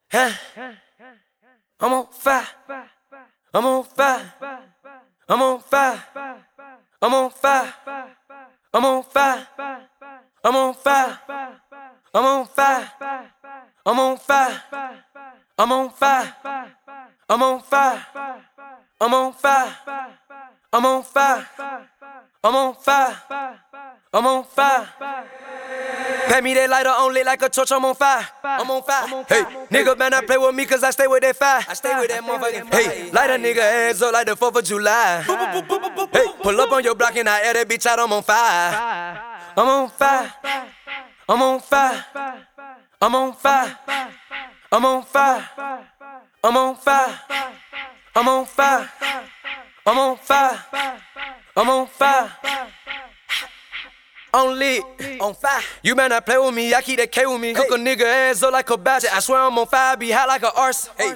Huh? I'm on fire. I'm on fire. I'm on fire. I'm on fire. I'm on fire. I'm on fire. I'm on fire. I'm on fire. I'm on fire. I'm on fire. I'm on fire. I'm on fire. I'm on fire. I'm on fire. Pat me that lighter on lit like a torch, I'm on fire. I'm on fire. Hey, nigga better not play with me cause I stay with that fire. I stay with that motherfucking fire. Hey, light a nigga ass up like the 4th of July. Hey, pull up on your block and I air that bitch out, I'm on fire. I'm on fire. I'm on fire. I'm on fire. I'm on fire. I'm on fire. I'm on fire. I'm on fire. I'm on fire. On lit, on fire. You better not play with me, I keep that K with me. Cook a nigga ass up like a batch. I swear I'm on fire, I be hot like a arse. Hey.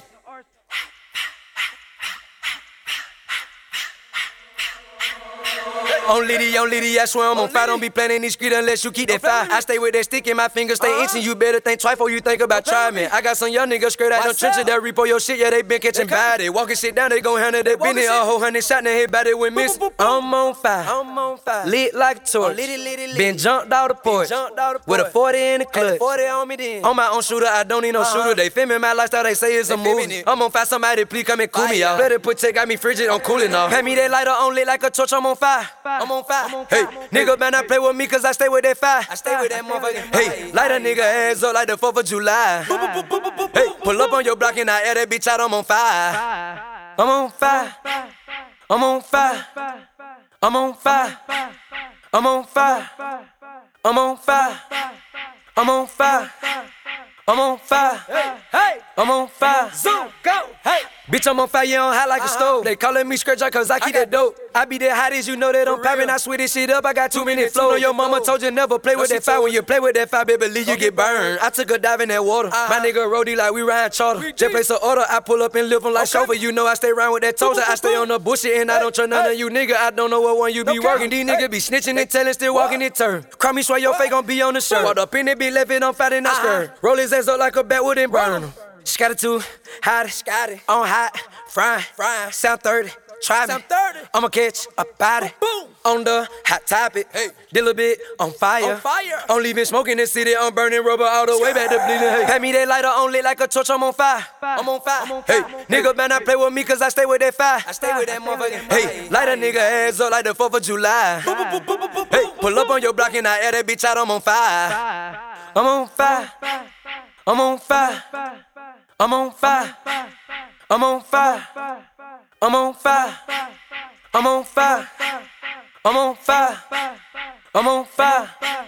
On litty, I swear I'm on fire. Don't be playing in these streets unless you keep that fire. I stay with that stick in my fingers, stay itching. You better think twice before you think about trying me. I got some young niggas straight out them trenches that repo your shit, yeah, they been catching body. Walking shit down, they gon' handle that business. A whole 100 shot in the head, body with miss. I'm on fire. I'm on fire. Lit like a torch. Been jumped out the porch. With a 40 in the clutch. 40 on me then. On my own shooter, I don't need no shooter. They filming my lifestyle, they say it's a movie. I'm on fire, somebody please come and cool me out. Better put tech, got me frigid, I'm cooling off. Pat me that lighter on lit like a torch, I'm on fire. I'm on fire. Hey, nigga better not play with me cause I stay with that fire. I stay with that motherfucking fire. Hey, light a nigga ass up like the 4th of July. Hey, pull up on your block and I air that bitch out, I'm on fire. I'm on fire. I'm on fire. I'm on fire. I'm on fire. I'm on fire. I'm on fire. I'm on fire. Hey, I'm on fire. Zoom, go. Hey. Bitch, I'm on fire, yeah, I'm hot like a stove. They calling me scratch out cause I keep that dope. I be that hot as you know that I'm poppin'. I sweet this shit up, I got 2 minutes flow. Your mama told you never play with that fire. When you play with that fire, baby, believe you get burned. I took a dive in that water. My nigga Roddy like we riding charter. Just place an order, I pull up and live them like chauffeur. You know I stay around with that toaster. I stay on the bullshit and I don't trust none of you nigga. I don't know what one you be working. These niggas be snitching and telling, still walking in turn. Cry me, swear your fake gon' be on the shirt. Walked up in it, be left it on fat and I skirt. Roll his ass up like a bat, wouldn't burn him. Scatter too, hot, on hot, frying, sound 30, try me. I'ma catch a body, on the hot topic, did a bit on fire. Only been smoking this city, I'm burning rubber all the way back to bleeding. Hey, pat me that lighter on lit like a torch, I'm on fire. I'm on fire. Hey, nigga better not play with me cause I stay with that fire. I stay with that motherfucking fire. Hey, light a nigga ass up like the 4th of July. Hey, pull up on your block and I air that bitch out, I'm on fire. I'm on fire. I'm on fire. I'm on fire. I'm on fire. I'm on fire. I'm on fire. I'm on fire. I'm on fire.